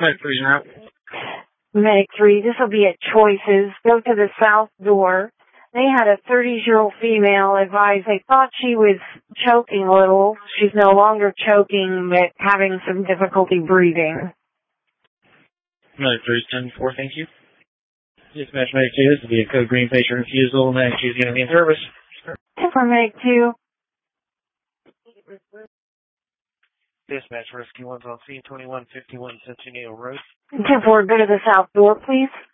Medic 3's en route. Medic 3, this will be at Choices. Go to the south door. They had a 30-year-old female advise they thought she was choking a little. She's no longer choking, but having some difficulty breathing. Medic 3's 10-4, thank you. Dispatch Medic 2, this will be a code green patient refusal. Medic 2 is going to be in service. 10-4, Medic 2. Dispatch Rescue 1's on scene, 2151 Centennial Road. 10-4, go to the south door, please.